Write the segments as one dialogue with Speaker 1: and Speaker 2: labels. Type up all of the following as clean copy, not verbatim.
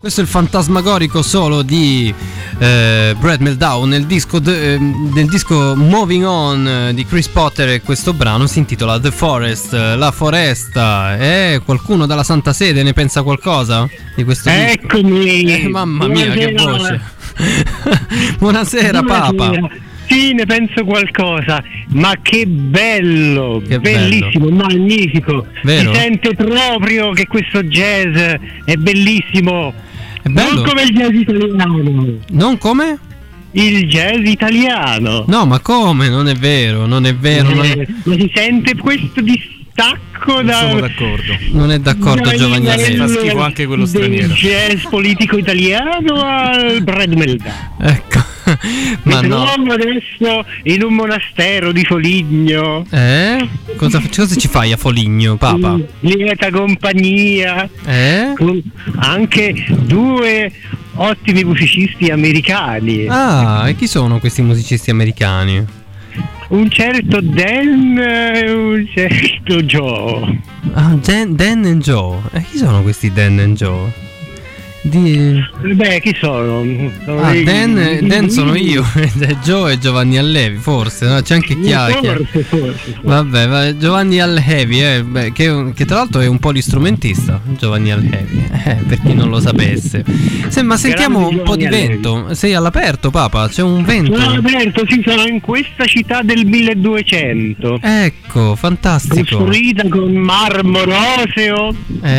Speaker 1: Questo è il fantasmagorico solo di Brad Mehldau nel disco Moving On di Chris Potter, e questo brano si intitola The Forest, la foresta. Qualcuno dalla Santa Sede ne pensa qualcosa di questo disco?
Speaker 2: Eccomi!
Speaker 1: Mamma mia, che voce! Buonasera, Papa!
Speaker 2: Sì, ne penso qualcosa, ma che bello,
Speaker 1: che
Speaker 2: bellissimo, bello. Magnifico.
Speaker 1: Vero?
Speaker 2: Si sente proprio che questo jazz è bellissimo.
Speaker 1: È bello?
Speaker 2: Non come il jazz italiano.
Speaker 1: Non come?
Speaker 2: Il jazz italiano.
Speaker 1: No, ma come? Non è vero, non è vero.
Speaker 2: Ma si sente questo distacco da...
Speaker 3: Non sono d'accordo.
Speaker 1: Non è d'accordo Giovanni Allevi.
Speaker 3: Fa schifo anche quello straniero.
Speaker 2: Il jazz politico italiano al Brad Mehldau.
Speaker 1: Ecco. Ma no.
Speaker 2: Adesso in un monastero di Foligno.
Speaker 1: Cosa ci fai a Foligno, Papa?
Speaker 2: Lieta compagnia. Con anche 2 ottimi musicisti americani.
Speaker 1: Ah, e chi sono questi musicisti americani?
Speaker 2: Un certo Dan e un certo Joe.
Speaker 1: Ah, Dan e Joe. E chi sono questi Dan e Joe?
Speaker 2: Beh, chi sono?
Speaker 1: Dan sono io, Joe e Giovanni Allevi, forse, no? C'è anche Chiacchia.
Speaker 2: Forse.
Speaker 1: Vabbè, Giovanni Allevi, che tra l'altro è un polistrumentista, Giovanni Allevi, per chi non lo sapesse. Ma sentiamo un po' di vento. Sei all'aperto, Papa? C'è un vento?
Speaker 2: Sono all'aperto, sì, sono in questa città del 1200.
Speaker 1: Ecco, fantastico.
Speaker 2: Costruita con marmo roseo.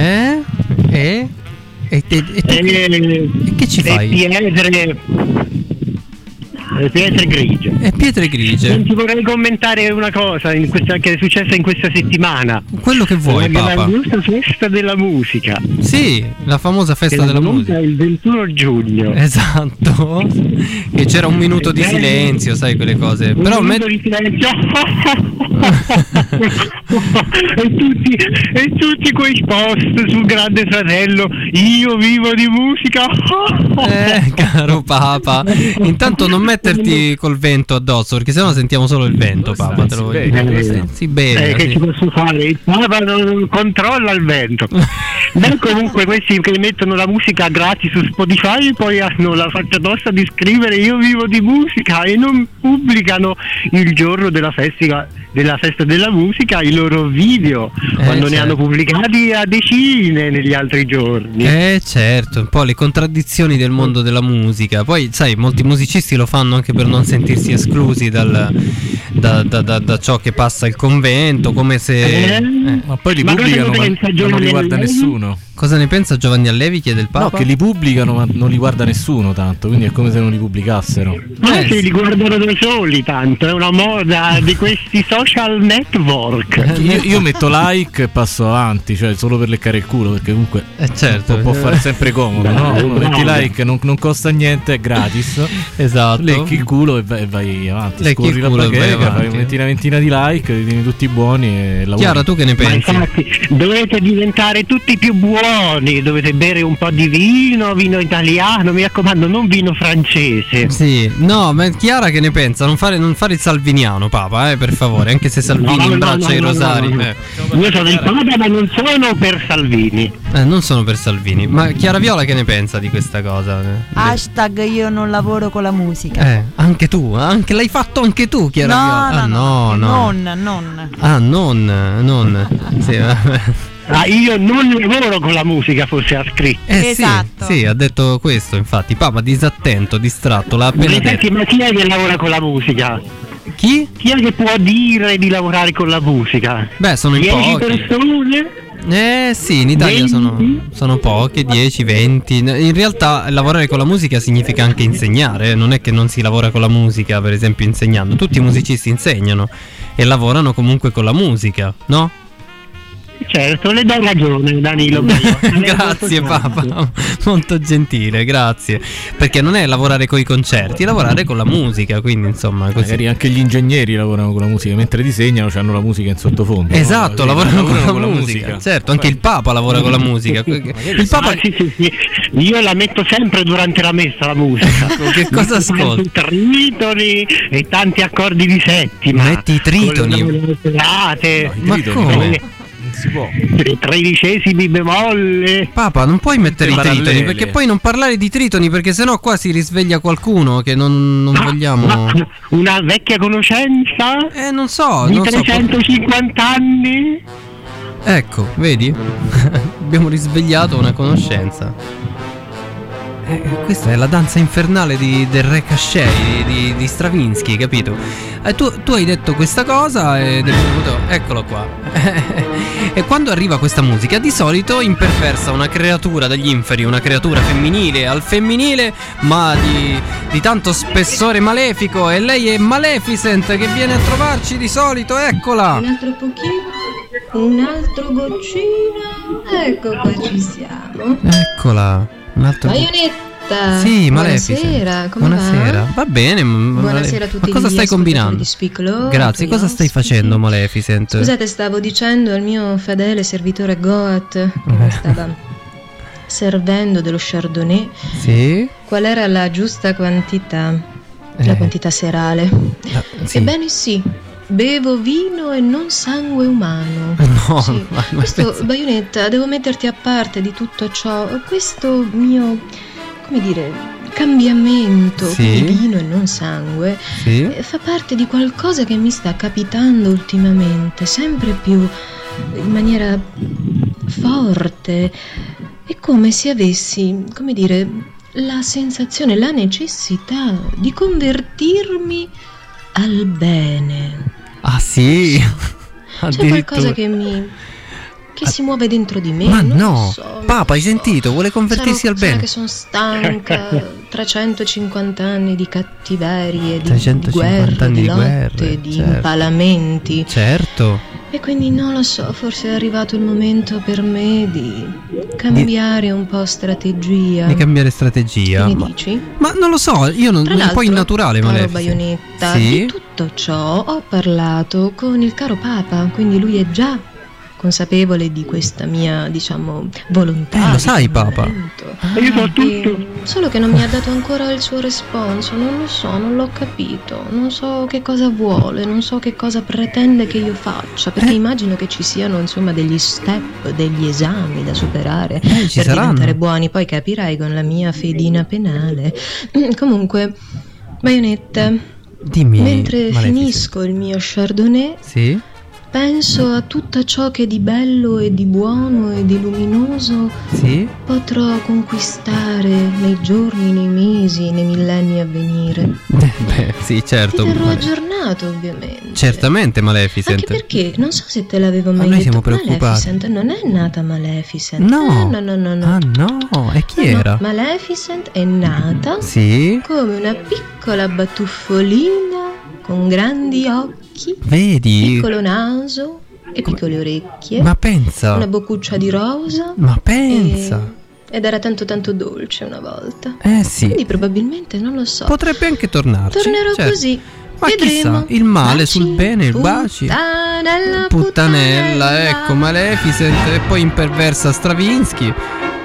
Speaker 1: E che ci fai?
Speaker 2: Pietre grigie.
Speaker 1: E pietre grigie.
Speaker 2: Non ti vorrei commentare una cosa che è successa in questa settimana.
Speaker 1: Quello che vuoi, Papa.
Speaker 2: La giusta festa della musica.
Speaker 1: Sì, la famosa festa della musica.
Speaker 2: Il 21 giugno.
Speaker 1: Esatto. Che c'era un minuto di silenzio, sai quelle cose. Però
Speaker 2: minuto di silenzio. e tutti quei post sul Grande Fratello. Io vivo di musica.
Speaker 1: Caro Papa, intanto non metterti col vento addosso, perché sennò sentiamo solo il vento, Papa. Te lo voglio. Si bene.
Speaker 2: Che ci posso fare? Il Papa non controlla il vento. Beh, comunque questi che mettono la musica gratis su Spotify poi hanno la faccia tosta di scrivere io vivo di musica e non pubblicano il giorno della festa della musica i loro video, quando ne hanno pubblicati a decine negli altri giorni.
Speaker 1: Certo, un po' le contraddizioni del mondo della musica. Poi sai, molti musicisti lo fanno anche per non sentirsi esclusi da ciò che passa il convento, come se
Speaker 3: ma poi li pubblicano ma non li guarda nessuno.
Speaker 1: Cosa ne pensa Giovanni Allevi, chiede il Papa?
Speaker 3: No, che li pubblicano ma non li guarda nessuno tanto, quindi è come se non li pubblicassero.
Speaker 2: Sì, li guardano da soli tanto, è una moda di questi social network.
Speaker 3: Io metto like e passo avanti, cioè solo per leccare il culo, perché comunque
Speaker 1: certo,
Speaker 3: può fare sempre comodo, no? Uno metti like, non costa niente, è gratis.
Speaker 1: Esatto.
Speaker 3: Lecchi il culo e vai avanti.
Speaker 1: Lecchi
Speaker 3: scorri
Speaker 1: il culo
Speaker 3: la bacheca,
Speaker 1: fai
Speaker 3: una ventina di like, li tieni tutti buoni e lavori.
Speaker 1: Chiara, tu che ne pensi?
Speaker 2: Ma infatti dovete diventare tutti più buoni, dovete bere un po' di vino italiano, mi raccomando, non vino francese.
Speaker 1: Sì, no, ma Chiara che ne pensa? Non fare il salviniano, Papa, per favore, anche se Salvini imbraccia i rosari.
Speaker 2: Io sono il Papa, ma non sono per Salvini.
Speaker 1: Non sono per Salvini. Ma Chiara Viola che ne pensa di questa cosa?
Speaker 4: Hashtag io non lavoro con la musica.
Speaker 1: Anche tu? L'hai fatto anche tu, Chiara Viola?
Speaker 4: No.
Speaker 1: Non. Sì,
Speaker 2: io non lavoro con la musica, forse ha scritto.
Speaker 4: Esatto.
Speaker 1: Sì, ha detto questo, infatti. Papa disattento, distratto, l'ha appena detto.
Speaker 2: Ma chi è che lavora con la musica?
Speaker 1: Chi?
Speaker 2: Chi è che può dire di lavorare con la musica?
Speaker 1: Beh, sono in
Speaker 2: 10
Speaker 1: pochi.
Speaker 2: persone?
Speaker 1: Sì, in Italia sono poche, 10, 20. In realtà lavorare con la musica significa anche insegnare, non è che non si lavora con la musica, per esempio insegnando. Tutti i musicisti insegnano e lavorano comunque con la musica, no?
Speaker 2: Certo, le do ragione, Danilo.
Speaker 1: Grazie Papa, molto gentile, grazie. Perché non è lavorare con i concerti, è lavorare con la musica, quindi insomma così.
Speaker 3: Magari anche gli ingegneri lavorano con la musica, mentre disegnano hanno la musica in sottofondo.
Speaker 1: Esatto, no? lavorano con la musica. Certo, anche il Papa lavora con la musica. Il Papa
Speaker 2: sì. Io la metto sempre durante la messa la musica.
Speaker 1: Che cosa ascolti?
Speaker 2: Tritoni e tanti accordi di settima.
Speaker 1: Metti i tritoni.
Speaker 2: Ma
Speaker 1: come?
Speaker 3: si può.
Speaker 2: 13esimi bemolle.
Speaker 1: Papa, non puoi mettere i
Speaker 3: Parallele.
Speaker 1: tritoni, perché poi non parlare di tritoni, perché sennò qua si risveglia qualcuno che non vogliamo.
Speaker 2: Una vecchia conoscenza
Speaker 1: Non so,
Speaker 2: di
Speaker 1: non so.
Speaker 2: 350 anni.
Speaker 1: Ecco, vedi? Abbiamo risvegliato una conoscenza. Questa è la danza infernale del Re Cachet di Stravinsky, capito? Tu hai detto questa cosa ed è venuto, eccolo qua. E quando arriva questa musica, di solito imperversa una creatura dagli inferi, una creatura femminile al femminile, ma di tanto spessore malefico, e lei è Maleficent che viene a trovarci di solito, eccola!
Speaker 5: Un altro pochino, un altro goccino, ecco qua ci siamo.
Speaker 1: Eccola! Un altro
Speaker 5: Baionetta!
Speaker 1: Sì, Maleficent.
Speaker 5: Buonasera, come
Speaker 1: Buonasera. Va bene.
Speaker 5: Buonasera a tutti.
Speaker 1: Ma cosa stai combinando?
Speaker 5: Di Speak
Speaker 1: Grazie, cosa stai facendo, Maleficent?
Speaker 5: Scusate, stavo dicendo al mio fedele servitore Goat, che stava servendo dello Chardonnay,
Speaker 1: Sì?
Speaker 5: qual era la giusta quantità, la quantità serale.
Speaker 1: Sì.
Speaker 5: Ebbene sì, bevo vino e non sangue umano.
Speaker 1: No,
Speaker 5: Sì.
Speaker 1: ma
Speaker 5: Questo,
Speaker 1: pensa-
Speaker 5: Baionetta, devo metterti a parte di tutto ciò. Questo mio, come dire, cambiamento
Speaker 1: Sì.
Speaker 5: di vino e non sangue
Speaker 1: Sì?
Speaker 5: fa parte di qualcosa che mi sta capitando ultimamente, sempre più in maniera forte. È come se avessi, come dire, la sensazione, la necessità di convertirmi al bene.
Speaker 1: Ah sì?
Speaker 5: C'è qualcosa che si muove dentro di me.
Speaker 1: Ma
Speaker 5: non
Speaker 1: no,
Speaker 5: lo so,
Speaker 1: Papa, hai sentito? Vuole convertirsi al
Speaker 5: sarà
Speaker 1: bene.
Speaker 5: che sono stanca. 350 anni di cattiverie, di
Speaker 1: 350
Speaker 5: guerre,
Speaker 1: anni
Speaker 5: di
Speaker 1: di
Speaker 5: lotte,
Speaker 1: guerre,
Speaker 5: di
Speaker 1: certo.
Speaker 5: impalamenti.
Speaker 1: Certo.
Speaker 5: E quindi non lo so, forse è arrivato il momento per me di cambiare un po' strategia.
Speaker 1: Di cambiare strategia.
Speaker 5: Che ne
Speaker 1: Ma,
Speaker 5: dici?
Speaker 1: ma non lo so, io non
Speaker 5: Tra
Speaker 1: un
Speaker 5: l'altro,
Speaker 1: po' innaturale,
Speaker 5: caro
Speaker 1: Maleficent.
Speaker 5: Baionetta,
Speaker 1: Sì?
Speaker 5: di tutto ciò ho parlato con il caro Papa, quindi lui è già consapevole di questa mia, diciamo, volontà.
Speaker 1: Lo
Speaker 5: di
Speaker 1: sai, Papa.
Speaker 5: cambiamento.
Speaker 2: Io so tutto.
Speaker 5: Solo che non mi ha dato ancora il suo responso, non lo so, non l'ho capito, non so che cosa vuole, non so che cosa pretende che io faccia, perché immagino che ci siano, insomma, degli step, degli esami da superare
Speaker 1: Ci
Speaker 5: per
Speaker 1: saranno.
Speaker 5: diventare buoni, poi capirai con la mia fedina penale. Comunque, Baionetta,
Speaker 1: Dimmi,
Speaker 5: mentre
Speaker 1: Maleficent.
Speaker 5: finisco il mio Chardonnay,
Speaker 1: Sì?
Speaker 5: penso a tutto ciò che di bello e di buono e di luminoso
Speaker 1: Sì?
Speaker 5: potrò conquistare nei giorni, nei mesi, nei millenni a venire.
Speaker 1: Beh, sì, certo.
Speaker 5: Ti terrò
Speaker 1: Male-
Speaker 5: aggiornato, ovviamente.
Speaker 1: Certamente, Maleficent.
Speaker 5: Anche perché, non so se te l'avevo mai
Speaker 1: noi
Speaker 5: detto,
Speaker 1: siamo preoccupati.
Speaker 5: Maleficent non è nata Maleficent.
Speaker 1: No.
Speaker 5: No.
Speaker 1: Ah no, e chi
Speaker 5: No,
Speaker 1: era?
Speaker 5: Maleficent è nata
Speaker 1: Sì?
Speaker 5: come una piccola batuffolina con grandi occhi,
Speaker 1: Vedi?
Speaker 5: piccolo naso e piccole orecchie,
Speaker 1: Ma pensa.
Speaker 5: una boccuccia di rosa.
Speaker 1: Ma pensa.
Speaker 5: Ed era tanto dolce una volta.
Speaker 1: Sì.
Speaker 5: Quindi probabilmente, non lo so,
Speaker 1: Potrebbe anche tornarci.
Speaker 5: tornerò
Speaker 1: certo.
Speaker 5: così.
Speaker 1: Ma
Speaker 5: Vedremo.
Speaker 1: chissà, il male
Speaker 5: Baci,
Speaker 1: sul bene, il baci. Puttanella, ecco, Maleficent e poi imperversa Stravinsky.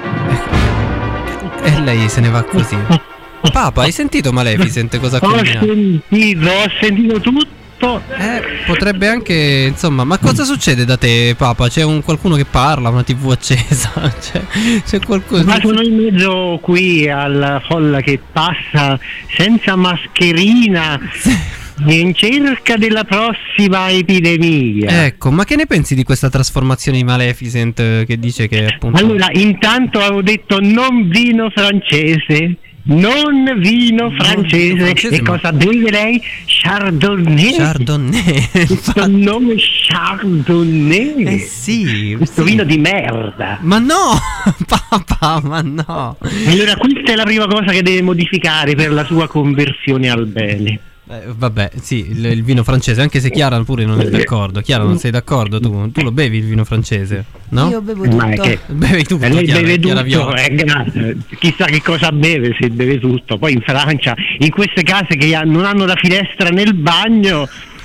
Speaker 1: E lei se ne va così. Papa, hai sentito Maleficent cosa ha combinato?
Speaker 2: Ho sentito tutto.
Speaker 1: Potrebbe anche, insomma, ma cosa succede da te, Papa? C'è qualcuno che parla, una TV accesa? C'è qualcosa?
Speaker 2: Ma sono in mezzo qui alla folla che passa senza mascherina in cerca della prossima epidemia.
Speaker 1: Ecco, ma che ne pensi di questa trasformazione di Maleficent che dice che appunto...
Speaker 2: Allora, intanto avevo detto non vino francese. Non vino francese. E
Speaker 1: ma-
Speaker 2: cosa beve lei? Chardonnay.
Speaker 1: Chardonnay.
Speaker 2: Questo nome Chardonnay.
Speaker 1: Sì.
Speaker 2: Questo
Speaker 1: sì.
Speaker 2: vino di merda.
Speaker 1: Ma no, Papa, ma no.
Speaker 2: Allora questa è la prima cosa che deve modificare per la sua conversione al bene.
Speaker 1: Vabbè, sì, il vino francese, anche se Chiara pure non è d'accordo. Chiara, non sei d'accordo tu? Tu lo bevi il vino francese? No?
Speaker 4: Io bevo
Speaker 2: Ma è
Speaker 4: tutto.
Speaker 2: che
Speaker 1: Bevi tutto,
Speaker 2: lei
Speaker 1: Chiara,
Speaker 2: beve
Speaker 1: Chiara
Speaker 2: tutto,
Speaker 1: Viola.
Speaker 2: grazie. Chissà che cosa beve se beve tutto. Poi in Francia, in queste case che non hanno la finestra nel bagno,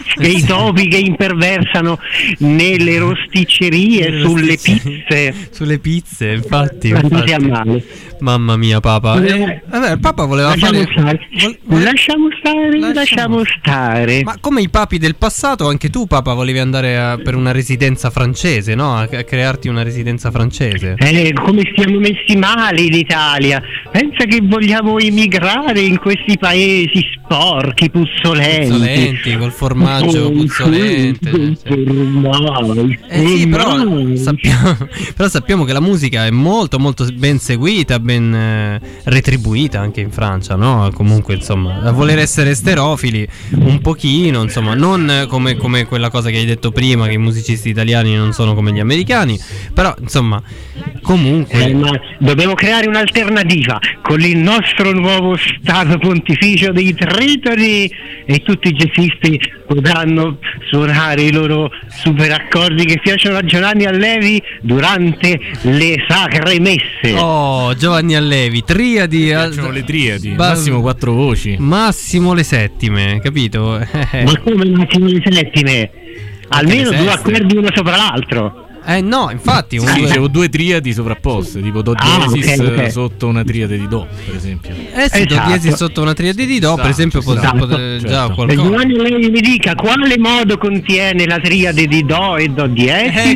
Speaker 2: e i topi che imperversano nelle rosticcerie, sulle pizze.
Speaker 1: Sulle pizze, infatti.
Speaker 2: Andate a male.
Speaker 1: Mamma mia, Papa. Vabbè, il Papa voleva
Speaker 2: Lasciamo
Speaker 1: fare.
Speaker 2: Lasciamo stare.
Speaker 1: Ma come i papi del passato, anche tu, Papa, volevi andare per una residenza francese, no? A crearti una residenza francese.
Speaker 2: Come stiamo messi male in Italia. Pensa che vogliamo emigrare in questi paesi sporchi, puzzolenti,
Speaker 1: col formaggio puzzolente. Sì, però sappiamo che la musica è molto molto ben seguita, ben retribuita anche in Francia, no? Comunque, insomma, a voler essere sterofili un pochino, insomma, non come quella cosa che hai detto prima, che i musicisti italiani non sono come gli americani, però insomma, comunque
Speaker 2: ma dobbiamo creare un'alternativa con il nostro nuovo Stato Pontificio dei Tritoni, e tutti i jazzisti potranno suonare i loro super accordi che piacciono a Giovanni Allevi durante le sacre messe.
Speaker 1: Oh, Giovanni Allevi, triadi.
Speaker 3: Piacciono le triadi, massimo 4 voci.
Speaker 1: Massimo le settime, capito?
Speaker 2: Ma come massimo le settime? Almeno 2 accordi uno sopra l'altro.
Speaker 1: No, infatti
Speaker 3: dicevo 2 triadi sovrapposte, tipo do diesis okay. Sotto una triade di do, per esempio.
Speaker 1: Sì, do diesis sotto una triade di do, per esempio, potrebbe già qualcosa.
Speaker 2: Giovanni, lei mi dica quale modo contiene la triade di do e do diesis?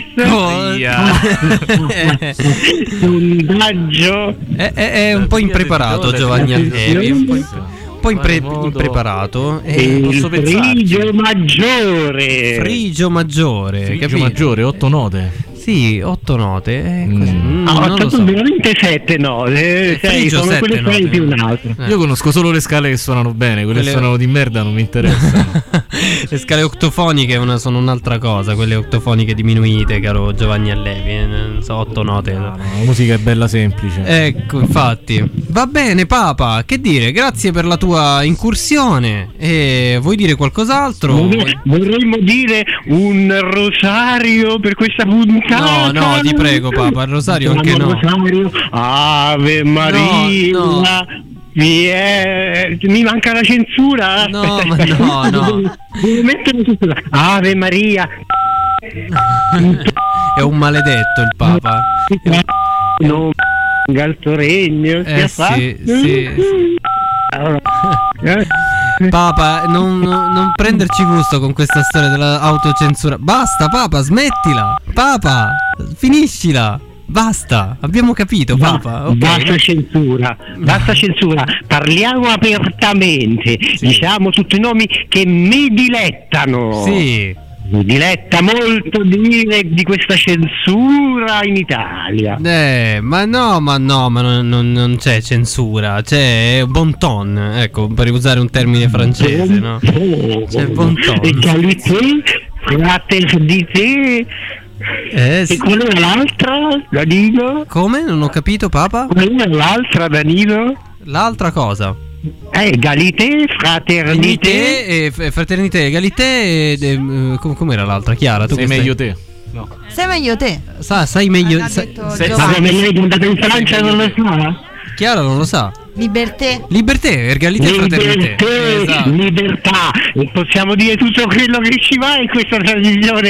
Speaker 2: Sondaggio. È
Speaker 1: un po' impreparato Giovanni Allevi, un po' impreparato.
Speaker 2: Il frigio maggiore.
Speaker 1: Frigio maggiore,
Speaker 3: 8 note.
Speaker 1: Sì, 8 note.
Speaker 2: Non sono veramente 7 note. 6 sono quelle 6 più un altro.
Speaker 3: Io conosco solo le scale che suonano bene, quelle che suonano di merda non mi interessano.
Speaker 1: Le scale octofoniche sono un'altra cosa, quelle octofoniche diminuite, caro Giovanni Allevi. Non so, 8 note.
Speaker 3: La musica è bella semplice.
Speaker 1: Ecco, infatti. Va bene, Papa, che dire, grazie per la tua incursione. E vuoi dire qualcos'altro?
Speaker 2: Vorremmo dire un rosario per questa puntata.
Speaker 1: No, ti prego, Papa, il rosario anche no.
Speaker 2: Rosario, Ave Maria. No. Mi manca la censura.
Speaker 1: No.
Speaker 2: Devo mettere tutto. Ave Maria.
Speaker 1: È un maledetto il Papa.
Speaker 2: No, alto regno.
Speaker 1: Sì. Papa, non prenderci gusto con questa storia dell'autocensura. Basta, Papa, smettila. Papa, finiscila. Basta, abbiamo capito, Papa.
Speaker 2: Basta censura. Parliamo apertamente. Sì. Diciamo tutti i nomi che mi dilettano.
Speaker 1: Sì.
Speaker 2: Mi diletta molto dire di questa censura in Italia.
Speaker 1: Ma non c'è censura, c'è bon ton, ecco, per usare un termine francese, no? C'è bon ton.
Speaker 2: Égalité, fraternité.
Speaker 1: Sì.
Speaker 2: E qual è l'altra, Danilo?
Speaker 1: Come? Non ho capito, Papa?
Speaker 2: Qual è l'altra, Danilo?
Speaker 1: L'altra cosa?
Speaker 2: Égalité, fraternité.
Speaker 1: Fraternité, égalité e com'era l'altra, Chiara? Tu
Speaker 3: sei meglio te. No.
Speaker 4: Sei meglio te.
Speaker 1: Sai meglio.
Speaker 2: Ma come lei è andata in Francia non lo sa?
Speaker 1: Chiara non lo sa.
Speaker 4: Liberté,
Speaker 1: égalité, fraternité.
Speaker 2: Esatto. Libertà. E possiamo dire tutto quello che ci va in questa trasmissione.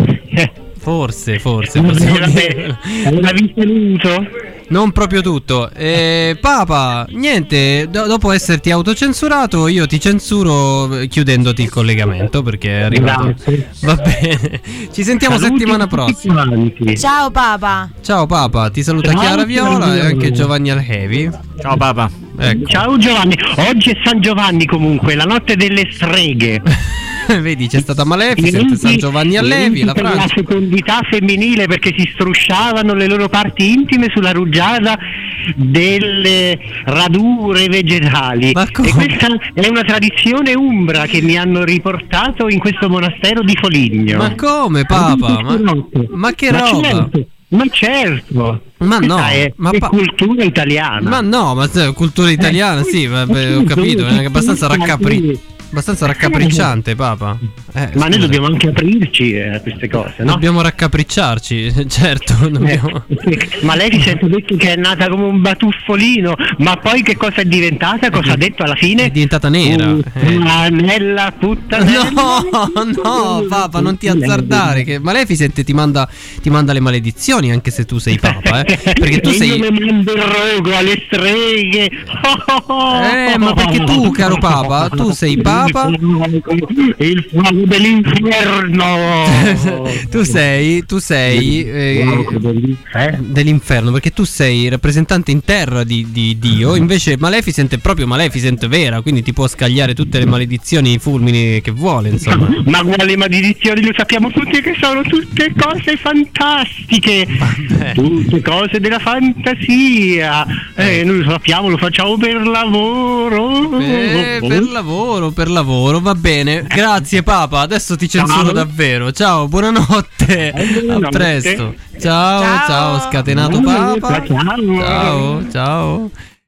Speaker 1: Forse possiamo dire.
Speaker 2: L'ha visto?
Speaker 1: Non proprio tutto. Papa, niente, dopo esserti autocensurato io ti censuro chiudendoti il collegamento, perché è arrivato.
Speaker 2: Grazie.
Speaker 1: Va bene. Ci sentiamo settimana prossima.
Speaker 4: Ciao Papa.
Speaker 1: Ciao Papa, ti saluta Chiara Viola e anche Giovanni Alhevi.
Speaker 3: Ciao Papa.
Speaker 1: Ecco.
Speaker 2: Ciao Giovanni. Oggi è San Giovanni comunque, la notte delle streghe.
Speaker 1: Vedi, c'è stata Maleficent, San Giovanni Allevi, la Francia.
Speaker 2: La fecondità femminile, perché si strusciavano le loro parti intime sulla rugiada delle radure vegetali. E questa è una tradizione umbra che mi hanno riportato in questo monastero di Foligno.
Speaker 1: Ma come, Papa? Ma che roba?
Speaker 2: Ma certo.
Speaker 1: Ma no,
Speaker 2: è cultura italiana.
Speaker 1: Ma no, ma cultura italiana, sì, vabbè, ho capito, è abbastanza raccapriccio. abbastanza raccapricciante, Papa.
Speaker 2: Ma
Speaker 1: scusa.
Speaker 2: noi dobbiamo anche aprirci a queste cose, no?
Speaker 1: Dobbiamo raccapricciarci, certo. Dobbiamo...
Speaker 2: Maleficent ha detto che è nata come un batuffolino, ma poi che cosa è diventata? Cosa ha detto alla fine?
Speaker 1: È diventata nera.
Speaker 2: Nella puttanella.
Speaker 1: No, Papa, non ti azzardare, che Maleficent ti manda le maledizioni anche se tu sei Papa, perché tu sei...
Speaker 2: Io mi mando il rogo alle streghe.
Speaker 1: Ma perché tu, caro Papa, tu sei Papa.
Speaker 2: Il fuoco dell'inferno.
Speaker 1: tu sei dell'inferno, perché tu sei rappresentante in terra di Dio, invece Maleficent è proprio Maleficent vera, quindi ti può scagliare tutte le maledizioni, i fulmini che vuole, insomma.
Speaker 2: Ma quali maledizioni? Lo sappiamo tutti che sono tutte cose fantastiche.
Speaker 1: Vabbè.
Speaker 2: Tutte cose della fantasia. Noi lo sappiamo, lo facciamo per lavoro.
Speaker 1: Per lavoro, va bene. Grazie Papa, adesso ti censuro davvero. Ciao, buonanotte. A presto. Ciao, scatenato Papa.
Speaker 2: Ciao.
Speaker 1: Ciao.